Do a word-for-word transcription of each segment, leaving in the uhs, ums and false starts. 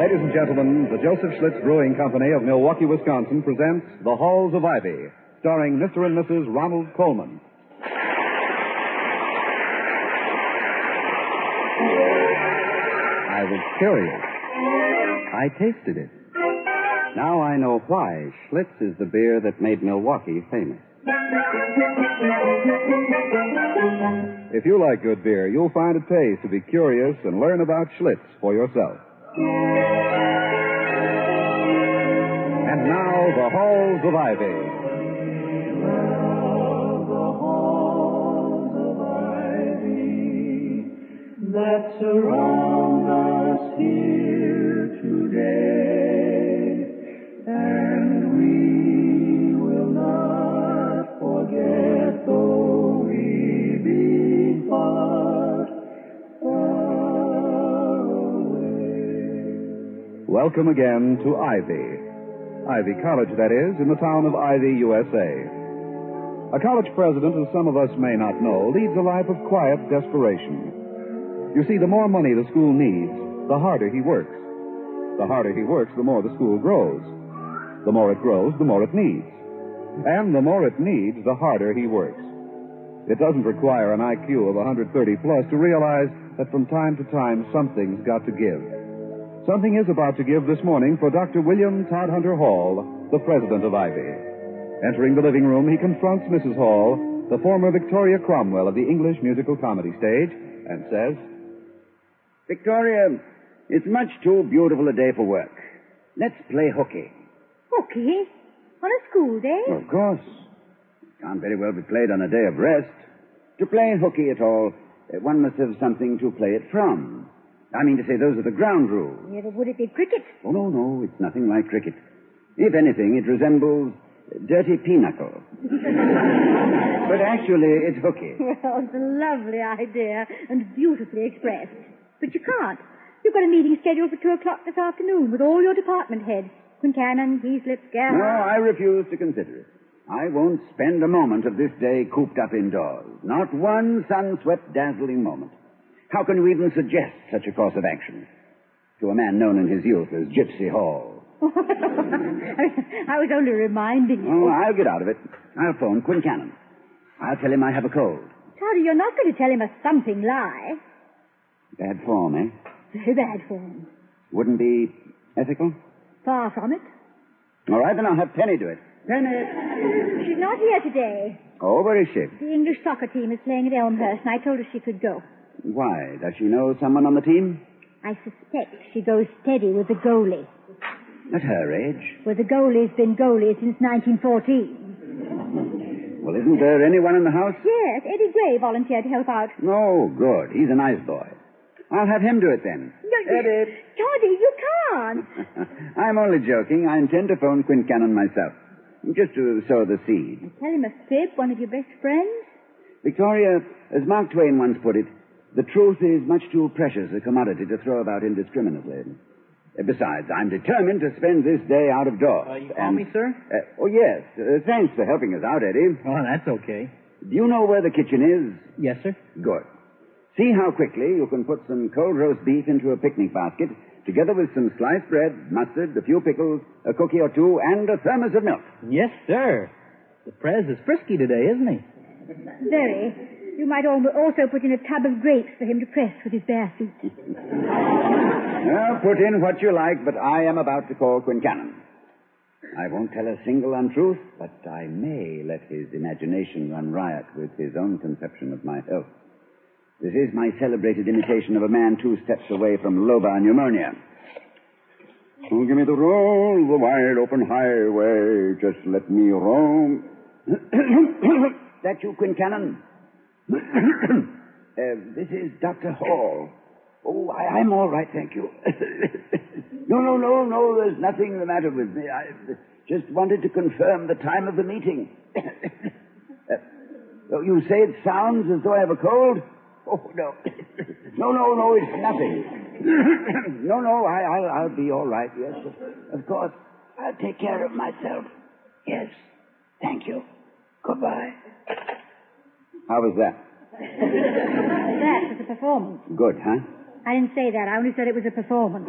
Ladies and gentlemen, the Joseph Schlitz Brewing Company of Milwaukee, Wisconsin presents The Halls of Ivy, starring Mister and Missus Ronald Colman. I was curious. I tasted it. Now I know why Schlitz is the beer that made Milwaukee famous. If you like good beer, you'll find it pays to be curious and learn about Schlitz for yourself. And now, The Halls of Ivy. The halls of ivy that surround us here today, and we will not forget though we be far, far away. Welcome again to Ivy. Ivy College, that is, in the town of Ivy, U S A. A college president, as some of us may not know, leads a life of quiet desperation. You see, the more money the school needs, the harder he works. The harder he works, the more the school grows. The more it grows, the more it needs. And the more it needs, the harder he works. It doesn't require an I Q of one hundred thirty plus to realize that from time to time something's got to give. Something is about to give this morning for Doctor William Todhunter Hall, the president of Ivy. Entering the living room, he confronts Missus Hall, the former Victoria Cromwell of the English musical comedy stage, and says, Victoria, it's much too beautiful a day for work. Let's play hooky. Hooky? On a school day? Of course. It can't very well be played on a day of rest. To play hooky at all, one must have something to play it from. I mean to say, those are the ground rules. Yeah, but would it be cricket? Oh, no, no, it's nothing like cricket. If anything, it resembles dirty pinochle. But actually, it's hooky. Well, it's a lovely idea and beautifully expressed. But you can't. You've got a meeting scheduled for two o'clock this afternoon with all your department heads. Quincannon, Heaslip, Gerhardt. No, I refuse to consider it. I won't spend a moment of this day cooped up indoors. Not one sun-swept, dazzling moment. How can you even suggest such a course of action to a man known in his youth as Gypsy Hall? I was only reminding you. Oh, I'll get out of it. I'll phone Quincannon. I'll tell him I have a cold. Toddy, you're not going to tell him a thumping lie. Bad form, eh? Very bad form. Wouldn't be ethical? Far from it. All right, then I'll have Penny do it. Penny! She's not here today. Oh, where is she? The English soccer team is playing at Elmhurst, and I told her she could go. Why? Does she know someone on the team? I suspect she goes steady with the goalie. At her age? Well, the goalie's been goalie since nineteen fourteen. Well, isn't there anyone in the house? Yes, Eddie Gray volunteered to help out. Oh, good. He's a nice boy. I'll have him do it then. No, Eddie! Toddy, you can't. I'm only joking. I intend to phone Quincannon myself. Just to sow the seed. Tell him a fib, one of your best friends. Victoria, as Mark Twain once put it, the truth is much too precious a commodity to throw about indiscriminately. Besides, I'm determined to spend this day out of doors. Uh, you call and, me, sir? Uh, oh, yes. Uh, thanks for helping us out, Eddie. Oh, that's okay. Do you know where the kitchen is? Yes, sir. Good. See how quickly you can put some cold roast beef into a picnic basket, together with some sliced bread, mustard, a few pickles, a cookie or two, and a thermos of milk. Yes, sir. The Prez is frisky today, isn't he? Very. You might al- also put in a tub of grapes for him to press with his bare feet. Well, put in what you like, but I am about to call Quincannon. I won't tell a single untruth, but I may let his imagination run riot with his own conception of my health. This is my celebrated imitation of a man two steps away from lobar pneumonia. Oh, give me the roll, the wide open highway, just let me roam. That you, Quincannon? uh, this is Doctor Hall. Oh, I, I'm all right, thank you. no, no, no, no, there's nothing the matter with me. I just wanted to confirm the time of the meeting. uh, oh, you say it sounds as though I have a cold? Oh, no. no, no, no, it's nothing. no, no, I, I'll, I'll be all right, yes. Of course, I'll take care of myself. Yes, thank you. Goodbye. How was that? That was a performance. Good, huh? I didn't say that. I only said it was a performance.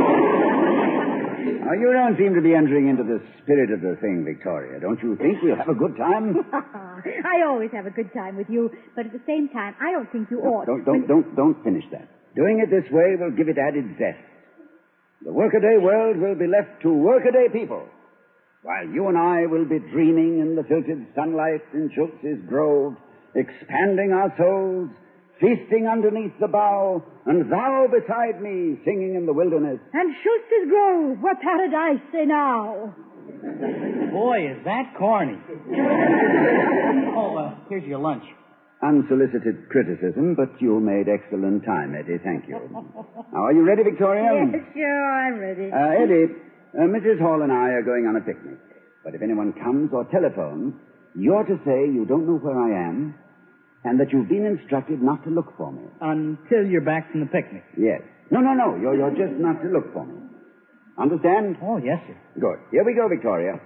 Now, you don't seem to be entering into the spirit of the thing, Victoria. Don't you think we'll have a good time? I always have a good time with you, but at the same time, I don't think you ought. Don't, don't, don't, don't finish that. Doing it this way will give it added zest. The workaday world will be left to workaday people, while you and I will be dreaming in the filtered sunlight in Schultz's Grove, expanding our souls, feasting underneath the bough, and thou beside me singing in the wilderness. And Schultz's Grove, where paradise enow. Boy, is that corny. Oh, uh, here's your lunch. Unsolicited criticism, but you made excellent time, Eddie. Thank you. Now, are you ready, Victoria? Yes, sure, I'm ready. Uh, Eddie, uh, Missus Hall and I are going on a picnic. But if anyone comes or telephones, you're to say you don't know where I am and that you've been instructed not to look for me. Until you're back from the picnic. Yes. No, no, no. You're, you're just not to look for me. Understand? Oh, yes, sir. Good. Here we go, Victoria.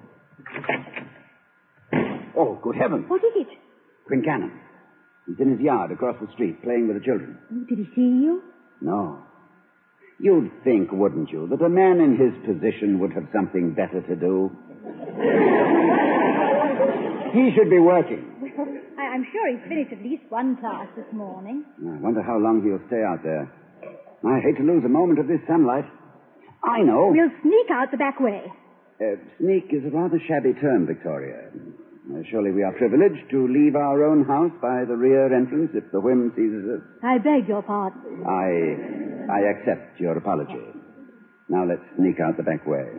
Oh, good heavens. What is it? Quincannon. He's in his yard across the street playing with the children. Oh, did he see you? No. You'd think, wouldn't you, that a man in his position would have something better to do? He should be working. Well, I, I'm sure he's finished at least one class this morning. I wonder how long he'll stay out there. I hate to lose a moment of this sunlight. I know. We'll sneak out the back way. Uh, sneak is a rather shabby term, Victoria. Uh, surely we are privileged to leave our own house by the rear entrance if the whim seizes us. I beg your pardon. I, I accept your apology. Now let's sneak out the back way.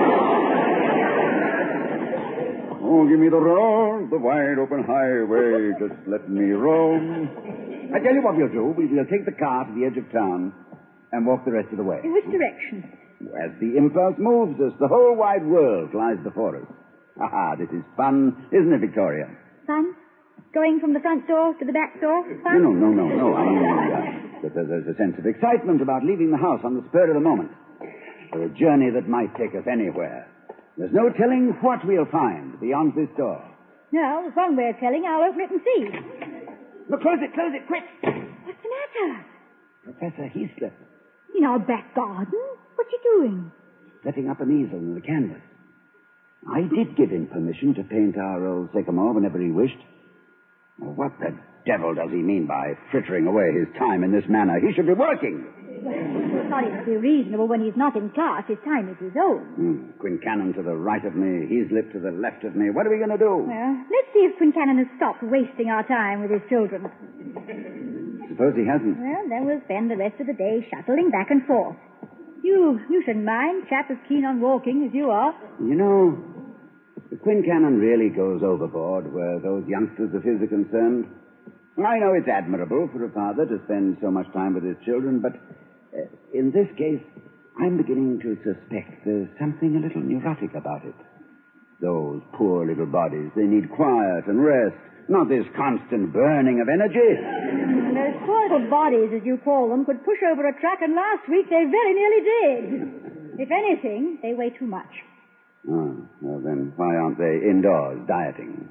Oh, give me the road, the wide open highway. Just let me roam. I tell you what we'll do. We- We'll take the car to the edge of town and walk the rest of the way. In which direction? As the impulse moves us, the whole wide world lies before us. Ah, this is fun, isn't it, Victoria? Fun? Going from the front door to the back door? Fun? No, no, no, no, no. I mean, uh, that there's a sense of excitement about leaving the house on the spur of the moment. For a journey that might take us anywhere. There's no telling what we'll find beyond this door. No, there's one way of telling. I'll open it and see. Look, close it, close it, quick. What's the matter? Professor Heathcliff, In our back garden? What's he doing? setting up an easel and a canvas. I did give him permission to paint our old sycamore whenever he wished. Well, what the devil does he mean by frittering away his time in this manner? He should be working. Well, sorry to be reasonable. When he's not in class, his time is his own. Hmm. Quincannon to the right of me, Heathcliff to the left of me. What are we going to do? Well, let's see if Quincannon has stopped wasting our time with his children. Suppose he hasn't. Well, then we'll spend the rest of the day shuttling back and forth. You, you shouldn't mind. Chap as keen on walking as you are. You know, Quincannon really goes overboard where those youngsters of his are concerned. I know it's admirable for a father to spend so much time with his children, but uh, in this case, I'm beginning to suspect there's something a little neurotic about it. Those poor little bodies, they need quiet and rest, not this constant burning of energy. And those poor little bodies, as you call them, could push over a truck, and last week they very nearly did. If anything, they weigh too much. Oh, well then, why aren't they indoors dieting?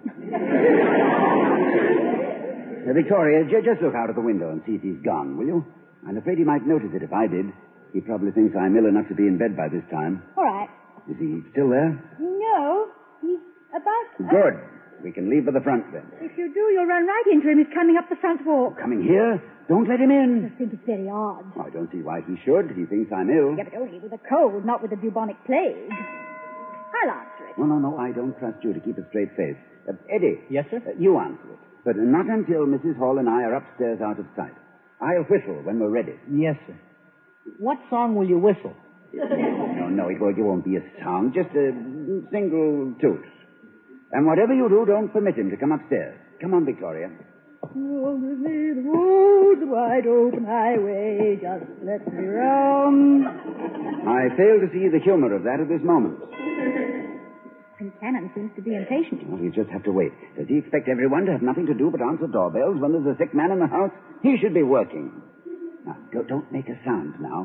uh, Victoria, j- just look out of the window and see if he's gone, will you? I'm afraid he might notice it if I did. He probably thinks I'm ill enough to be in bed by this time. All right. Is he still there? No, he's about... Good. We can leave by the front then. If you do, you'll run right into him. He's coming up the front walk. Coming here? Don't let him in. I think it's very odd. I don't see why he should. He thinks I'm ill. Yeah, but only with a cold, not with the bubonic plague. I'll answer it. No, no, no. I don't trust you to keep a straight face. Uh, Eddie. Yes, sir? Uh, you answer it. But not until Missus Hall and I are upstairs out of sight. I'll whistle when we're ready. Yes, sir. What song will you whistle? No, no, it won't, it won't be a song. Just a single toot. And whatever you do, don't permit him to come upstairs. Come on, Victoria. Oh, the road, the wide open highway, just let me roam. I fail to see the humor of that at this moment. Quincannon seems to be impatient. Well, you just have to wait. Does he expect everyone to have nothing to do but answer doorbells when there's a sick man in the house? He should be working. Now, go, don't make a sound now.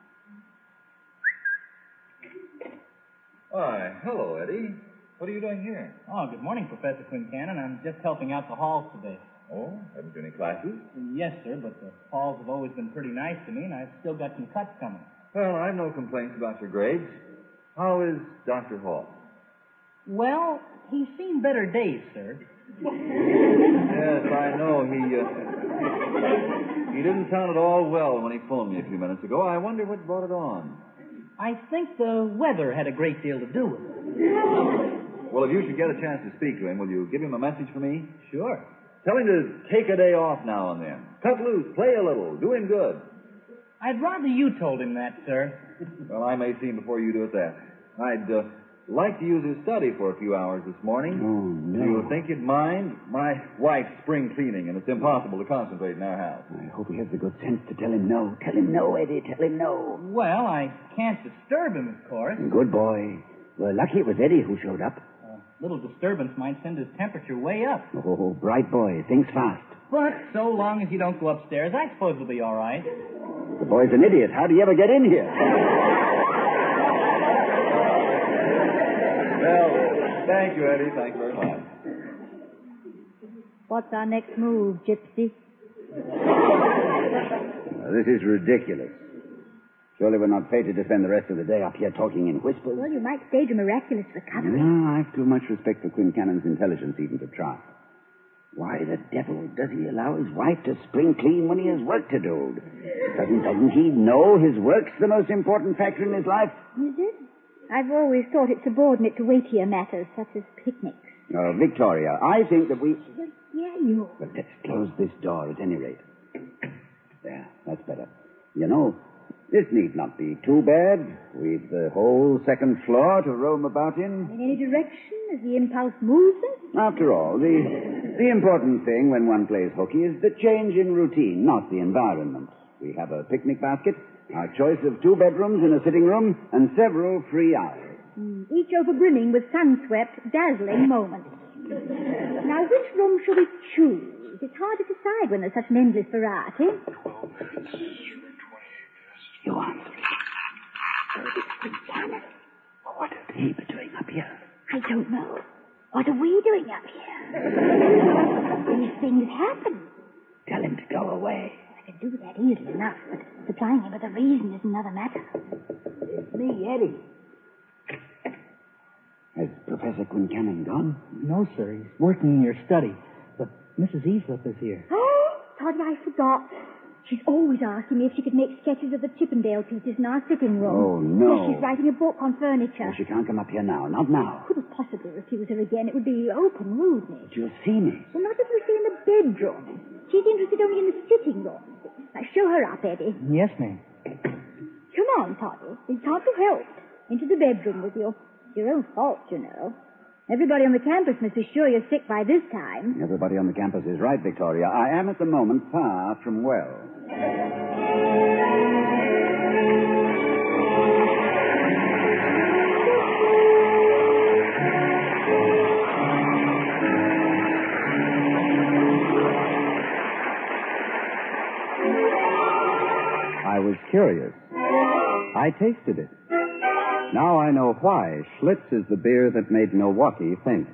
Why, hello, Eddie. What are you doing here? Oh, good morning, Professor Quincannon. I'm just helping out the halls today. Oh, haven't you any classes? Yes, sir, but the Halls have always been pretty nice to me, and I've still got some cuts coming. Well, I've no complaints about your grades. How is Doctor Hall? Well, he's seen better days, sir. Yes, I know. He, uh, he didn't sound at all well when he phoned me a few minutes ago. I wonder what brought it on. I think the weather had a great deal to do with it. Well, if you should get a chance to speak to him, will you give him a message for me? Sure. Tell him to take a day off now and then. Cut loose, play a little, do him good. I'd rather you told him that, sir. Well, I may see him before you do it that. I'd uh, like to use his study for a few hours this morning. Oh, no. Do you think you'd mind? My wife's spring cleaning, and it's impossible to concentrate in our house. I hope he has the good sense to tell him no. Tell him no, Eddie. Tell him no. Well, I can't disturb him, of course. Good boy. Well, lucky it was Eddie who showed up. A little disturbance might send his temperature way up. Oh, bright boy. Thinks fast. But so long as you don't go upstairs, I suppose it'll be all right. The boy's an idiot. How do you ever get in here? Well, thank you, Eddie. Thank you very much. What's our next move, Gypsy? Now, this is ridiculous. Surely we're not fated to spend the rest of the day up here talking in whispers. Well, you might stage a miraculous recovery. No, I've too much respect for Quincanon's intelligence even to try. Why the devil does he allow his wife to spring clean when he has work to do? Doesn't, doesn't he know his work's the most important factor in his life? Is it? I've always thought it subordinate to weightier matters, such as picnics. Oh, Victoria, I think that we... Well, yeah, you. But let's close this door at any rate. There, that's better. You know, this need not be too bad. We've the whole second floor to roam about in. In any direction, as the impulse moves us. After all, the, the important thing when one plays hooky is the change in routine, not the environment. We have a picnic basket, our choice of two bedrooms and a sitting room, and several free hours. Mm, each overbrimming with sun-swept, dazzling moments. Now, which room shall we choose? It's hard to decide when there's such an endless variety. You answer it. What are he doing up here? I don't know. What are we doing up here? These things happen. Tell him to go away. I can do that easily enough, but supplying him with a reason is another matter. It's me, Eddie. Has Professor Quincanon gone? No, sir. He's working in your study. But Missus Easlip is here. Oh, thought I forgot. She's always asking me if she could make sketches of the Chippendale pieces in our sitting room. Oh, no. Yes, she's writing a book on furniture. Well, she can't come up here now. Not now. Couldn't possibly refuse her again. It would be open rudeness. You'll see me. Well, not if you stay in the bedroom. She's interested only in the sitting room. Now, show her up, Eddie. Yes, ma'am. Come on, Toddy. You can't be helped. Into the bedroom with you. It's your own fault, you know. Everybody on the campus must be sure you're sick by this time. Everybody on the campus is right, Victoria. I am at the moment far from well. I was curious. I tasted it. Now I know why Schlitz is the beer that made Milwaukee famous.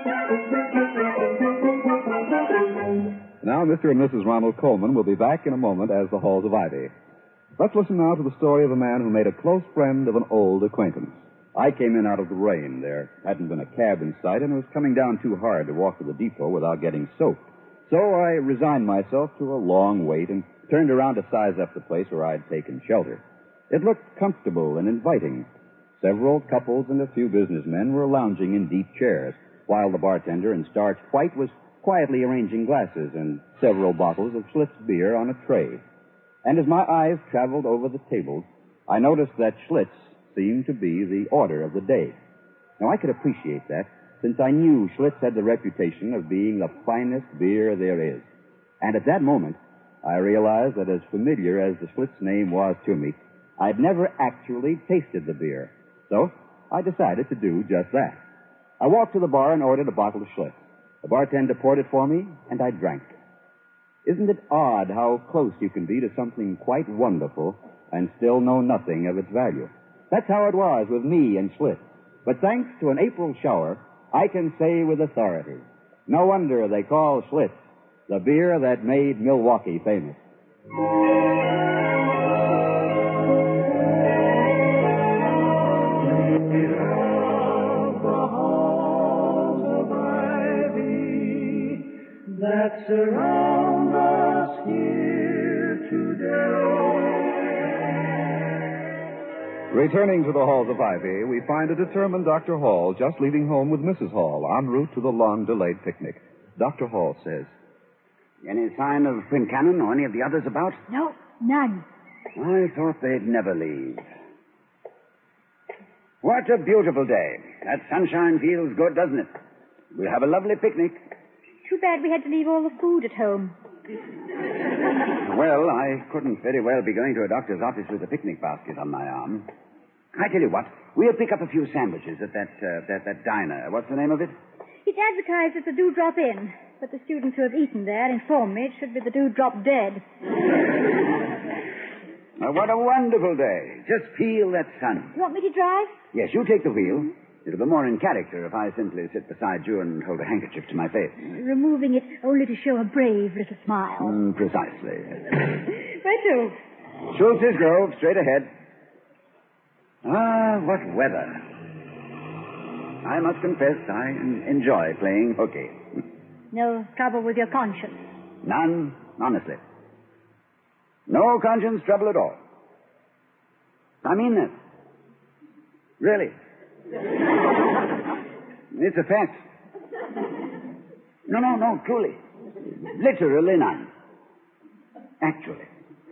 Now, Mister and Missus Ronald Coleman will be back in a moment as the Halls of Ivy. Let's listen now to the story of a man who made a close friend of an old acquaintance. I came in out of the rain. There hadn't been a cab in sight, and it was coming down too hard to walk to the depot without getting soaked. So I resigned myself to a long wait and turned around to size up the place where I'd taken shelter. It looked comfortable and inviting. Several couples and a few businessmen were lounging in deep chairs, while the bartender in starched white was quietly arranging glasses and several bottles of Schlitz beer on a tray. And as my eyes traveled over the tables, I noticed that Schlitz seemed to be the order of the day. Now, I could appreciate that, since I knew Schlitz had the reputation of being the finest beer there is. And at that moment, I realized that as familiar as the Schlitz name was to me, I'd never actually tasted the beer. So I decided to do just that. I walked to the bar and ordered a bottle of Schlitz. The bartender poured it for me, and I drank. Isn't it odd how close you can be to something quite wonderful and still know nothing of its value? That's how it was with me and Schlitz. But thanks to an April shower, I can say with authority, no wonder they call Schlitz the beer that made Milwaukee famous. That surround us here today. Returning to the halls of Ivy, we find a determined Doctor Hall just leaving home with Missus Hall en route to the long-delayed picnic. Doctor Hall says, Any sign of Quincannon or any of the others about? No, none. I thought they'd never leave. What a beautiful day. That sunshine feels good, doesn't it? We'll have a lovely picnic. Too bad we had to leave all the food at home. Well, I couldn't very well be going to a doctor's office with a picnic basket on my arm. I tell you what, we'll pick up a few sandwiches at that, uh, that, that diner. What's the name of it? It's advertised as the Dewdrop Inn, but the students who have eaten there inform me it should be the Dewdrop Dead. Oh, what a wonderful day. Just feel that sun. You want me to drive? Yes, you take the wheel. It'll be more in character if I simply sit beside you and hold a handkerchief to my face. Removing it only to show a brave little smile. Mm, precisely. Where to? Schultz's Grove, straight ahead. Ah, what weather. I must confess I enjoy playing hooky. No trouble with your conscience? None, honestly. No conscience trouble at all. I mean that. Really. It's a fact. No, no, no, truly. Literally none. Actually.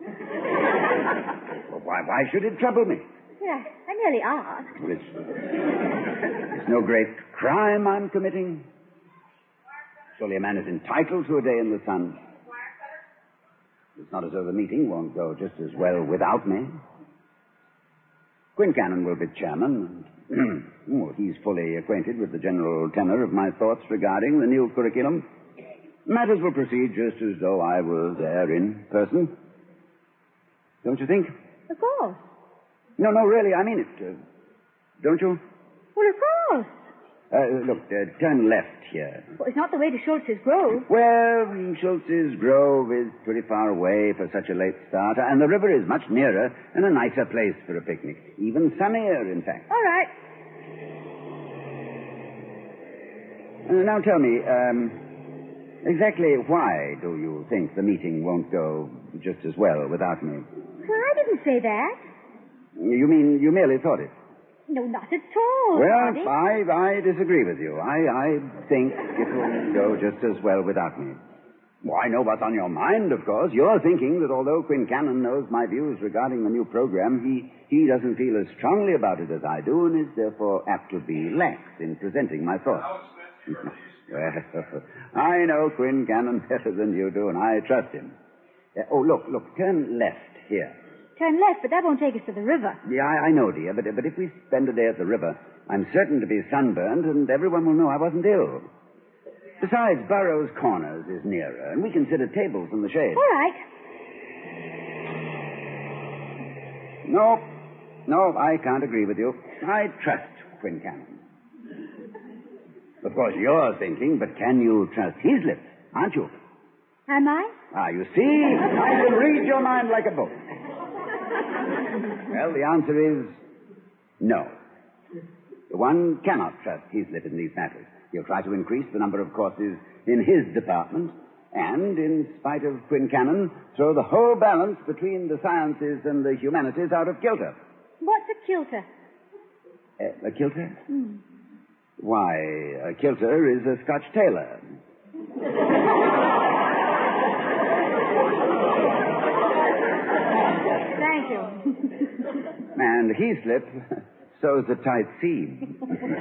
Well, why, why should it trouble me? Yeah, I nearly asked. Well, it's, it's no great crime I'm committing. Surely a man is entitled to a day in the sun. It's not as though the meeting won't go just as well without me. Quincannon will be chairman. Oh, he's fully acquainted with the general tenor of my thoughts regarding the new curriculum. Matters will proceed just as though I were there in person. Don't you think? Of course. No, no, really, I mean it. Uh, don't you? Well, of course. Uh, look, uh, turn left here. Well, it's not the way to Schultz's Grove. Well, Schultz's Grove is pretty far away for such a late start, and the river is much nearer and a nicer place for a picnic. Even sunnier, in fact. All right. Uh, now tell me, um, exactly why do you think the meeting won't go just as well without me? Well, I didn't say that. You mean you merely thought it? No, not at all. Well, Hardy. I, I disagree with you. I, I think it will go just as well without me. Well, I know what's on your mind, of course. You're thinking that although Quincannon knows my views regarding the new program, he, he doesn't feel as strongly about it as I do and is therefore apt to be lax in presenting my thoughts. Well, I know Quincannon better than you do, and I trust him. Uh, oh, look, look, turn left here. Turn left, but that won't take us to the river. Yeah, I, I know, dear, but, but if we spend a day at the river, I'm certain to be sunburned, and everyone will know I wasn't ill. Besides, Burroughs Corners is nearer, and we can sit at tables in the shade. All right. No, no, I can't agree with you. I trust Quincannon. Of course, you're thinking, but can you trust his lips, aren't you? Am I? Ah, you see, I can read your mind like a book. Well, the answer is no. One cannot trust Heaslip in these matters. He'll try to increase the number of courses in his department and, in spite of Quincannon, throw the whole balance between the sciences and the humanities out of kilter. What's a kilter? Uh, a kilter? Hmm. Why, a kilter is a Scotch tailor. Thank you. And Heaslip sews a tight seam.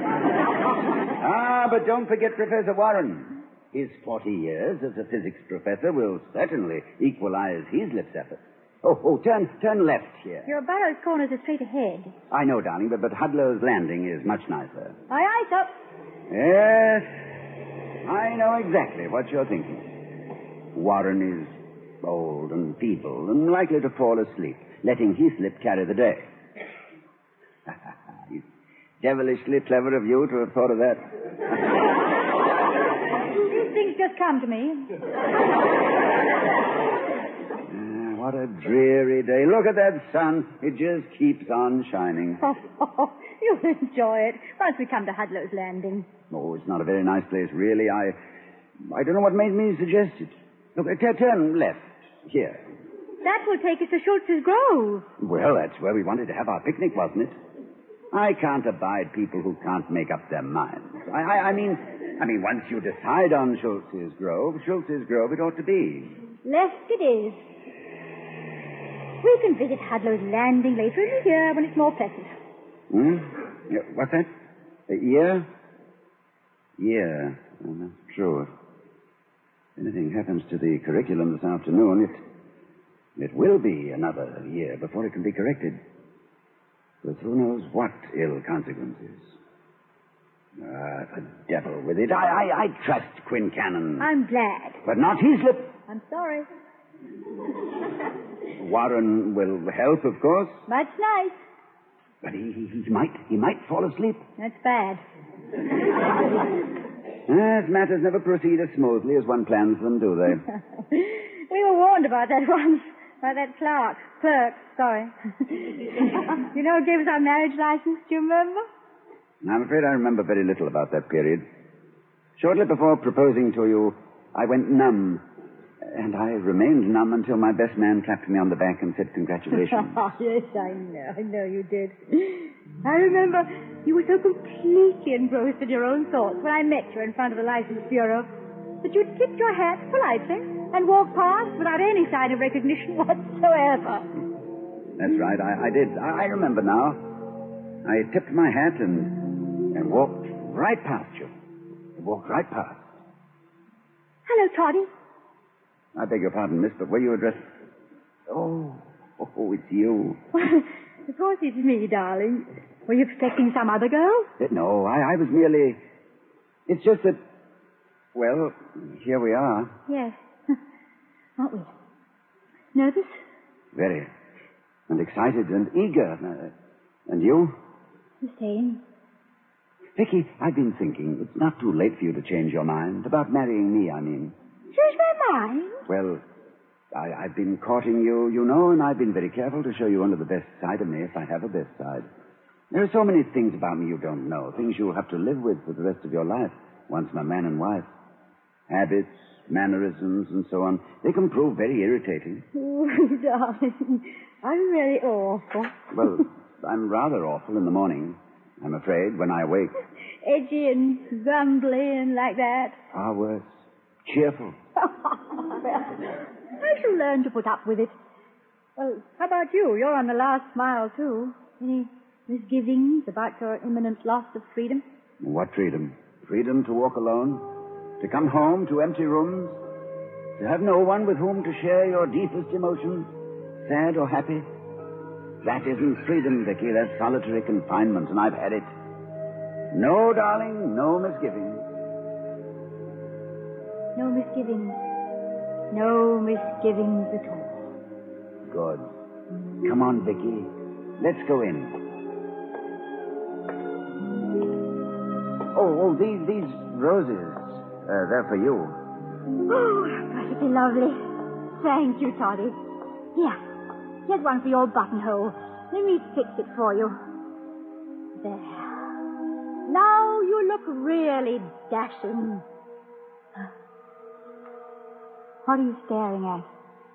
Ah, but don't forget Professor Warren. His forty years as a physics professor will certainly equalize Heaslip's efforts. Oh, oh, turn, turn left here. Your Burroughs Corners are straight ahead. I know, darling, but, but Hudler's Landing is much nicer. Aye, aye, sir. Yes, I know exactly what you're thinking. Warren is old and feeble and likely to fall asleep, letting Heaslip carry the day. Devilishly clever of you to have thought of that. things just come to me. Ah, what a dreary day. Look at that sun. It just keeps on shining. Oh, you'll enjoy it once we come to Hudlow's Landing. Oh, it's not a very nice place, really. I I don't know what made me suggest it. Look, uh, turn left. Here. That will take us to Schultz's Grove. Well, that's where we wanted to have our picnic, wasn't it? I can't abide people who can't make up their minds. I, I, I mean, I mean, once you decide on Schultz's Grove, Schultz's Grove it ought to be. Left it is. We can visit Hudlow's Landing later in the year when it's more pleasant. Hmm? Yeah, what's that? A year? Year. Oh, that's true. If anything happens to the curriculum this afternoon, it, it will be another year before it can be corrected. With who knows what ill consequences. Ah, the devil with it. I, I, I trust Quincannon. I'm glad. But not his lip. I'm sorry. Warren will help, of course. That's nice. But he, he, he might he might fall asleep. That's bad. As matters never proceed as smoothly as one plans them, do they? We were warned about that once. By that clerk. Clerk, sorry. You know who gave us our marriage license? Do you remember? I'm afraid I remember very little about that period. Shortly before proposing to you, I went numb. And I remained numb until my best man clapped me on the back and said congratulations. Yes, I know. I know you did. I remember you were so completely engrossed in your own thoughts when I met you in front of the license bureau that you tipped your hat politely and walked past without any sign of recognition whatsoever. That's right. I, I did. I, I remember now. I tipped my hat and, and walked right past you. I walked right past. Hello, Toddy. I beg your pardon, miss, but were you addressed... Oh, oh, it's you. Of course it's me, darling. Were you expecting some other girl? Uh, No, I, I was merely... It's just that... Well, here we are. Yes. Aren't we? Nervous? Very. And excited and eager. Uh, and you? The same. Vicky, I've been thinking. It's not too late for you to change your mind. About marrying me, I mean. Change my mind? Well, I, I've been courting you, you know, and I've been very careful to show you only the best side of me if I have a best side. There are so many things about me you don't know, things you'll have to live with for the rest of your life, once I'm man and wife. Habits, mannerisms, and so on. They can prove very irritating. Oh, darling, I'm really awful. Well, I'm rather awful in the morning, I'm afraid, when I awake. Edgy and grumbly and like that. Far worse. Cheerful. I shall learn to put up with it. Well, how about you? You're on the last mile, too. Any misgivings about your imminent loss of freedom? What freedom? Freedom to walk alone? To come home to empty rooms? To have no one with whom to share your deepest emotions? Sad or happy? That isn't freedom, Vicky. That's solitary confinement, and I've had it. No, darling, no misgivings. No misgivings. No misgivings at all. Good. Come on, Vicky. Let's go in. Oh, oh, these these roses. Uh, they're for you. Oh, perfectly lovely. Thank you, Toddy. Here. Here's one for your buttonhole. Let me fix it for you. There. Now you look really dashing. What are you staring at?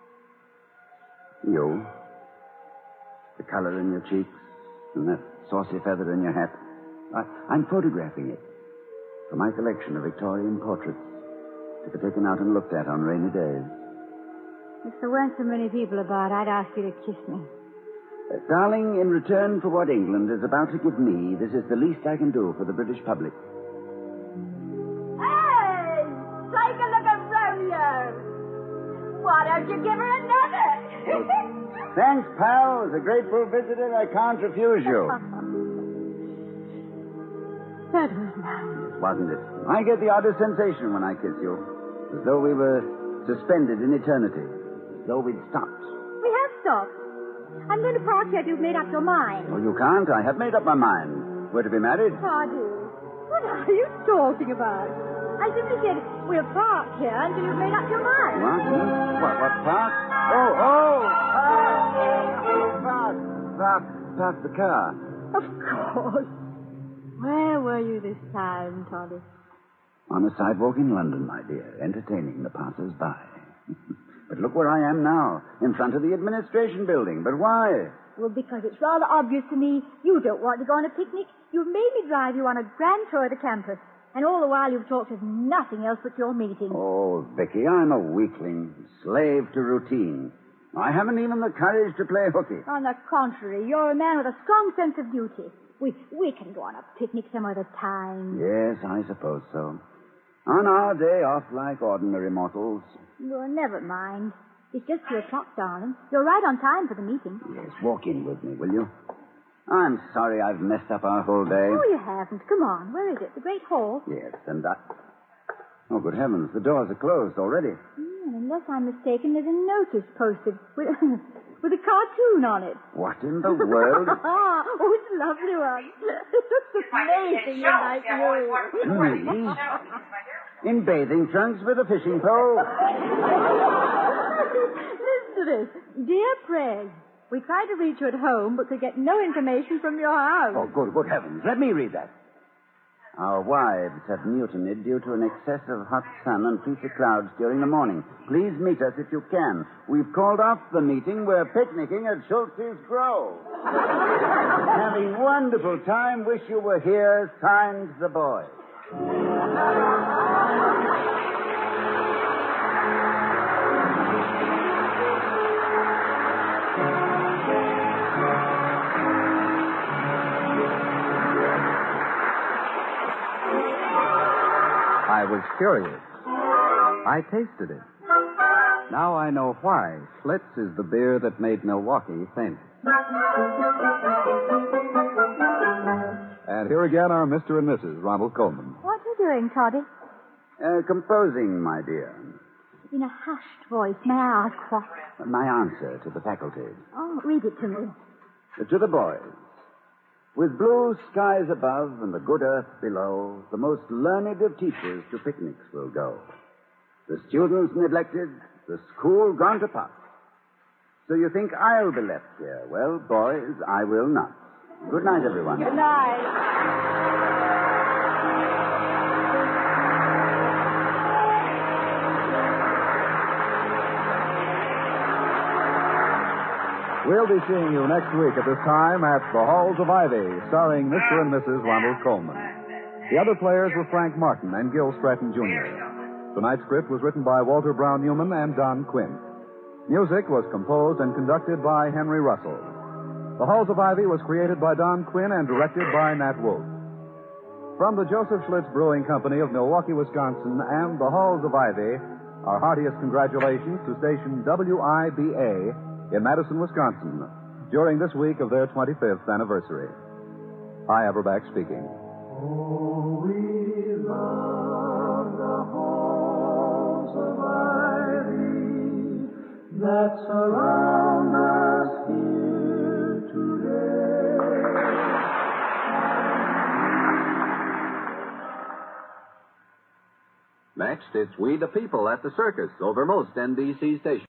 You. The color in your cheeks and that saucy feather in your hat. I, I'm photographing it for my collection of Victorian portraits to be taken out and looked at on rainy days. If there weren't so many people about, I'd ask you to kiss me. Uh, darling, in return for what England is about to give me, this is the least I can do for the British public. Hey! Take a look at Romeo! Why don't you give her another? Thanks, pal. As a grateful visitor, I can't refuse you. That was nice. Wasn't it? I get the oddest sensation when I kiss you. As though we were suspended in eternity. As though we'd stopped. We have stopped. I'm going to park here till you've made up your mind. Oh, you can't. I have made up my mind. We're to be married. Toddy, what are you talking about? I simply said, We'll park here until you've made up your mind. What? What, what, park? Oh, oh! Park! Park! Park, park the car. Of course. Where were you this time, Toddy? On a sidewalk in London, my dear, entertaining the passers-by. But look where I am now, in front of the administration building. But why? Well, because it's rather obvious to me you don't want to go on a picnic. You've made me drive you on a grand tour of the campus. And all the while you've talked of nothing else but your meeting. Oh, Vicky, I'm a weakling, slave to routine. I haven't even the courage to play hooky. On the contrary, you're a man with a strong sense of duty. We we can go on a picnic some other time. Yes, I suppose so. On our day off like ordinary mortals. Well, never mind. It's just two o'clock, darling. You're right on time for the meeting. Yes, walk in with me, will you? I'm sorry I've messed up our whole day. Oh, you haven't. Come on. Where is it? The Great Hall? Yes, and I... Oh, good heavens, the doors are closed already. Mm, unless I'm mistaken, there's a notice posted with, with a cartoon on it. What in the world? Oh, it's a lovely one. It's amazing and nice news. Me? In bathing trunks with a fishing pole? Listen to this. Dear Craig, we tried to reach you at home, but could get no information from your house. Oh, good, good heavens. Let me read that. Our wives have mutinied due to an excess of hot sun and fleecy clouds during the morning. Please meet us if you can. We've called off the meeting. We're picnicking at Schultz's Grove. Having wonderful time. Wish you were here. Signed, the boy. I was curious. I tasted it. Now I know why Schlitz is the beer that made Milwaukee famous. And here again are Mister and Missus Ronald Coleman. What are you doing, Toddy? Uh, composing, my dear. In a hushed voice, may I ask what? My answer to the faculty. Oh, read it to me. To the boys. With blue skies above and the good earth below, the most learned of teachers to picnics will go. The students neglected, the school gone to pot. So you think I'll be left here? Well, boys, I will not. Good night, everyone. Good night. We'll be seeing you next week at this time at The Halls of Ivy, starring Mister and Missus Ronald Coleman. The other players were Frank Martin and Gil Stratton, Junior Tonight's script was written by Walter Brown Newman and Don Quinn. Music was composed and conducted by Henry Russell. The Halls of Ivy was created by Don Quinn and directed by Nat Wolf. From the Joseph Schlitz Brewing Company of Milwaukee, Wisconsin, and The Halls of Ivy, our heartiest congratulations to station W I B A in Madison, Wisconsin, during this week of their twenty-fifth anniversary. Hi, Everback speaking. Oh, we love the halls of ivy that surround us here today. Next, it's We the People at the Circus over most N B C stations.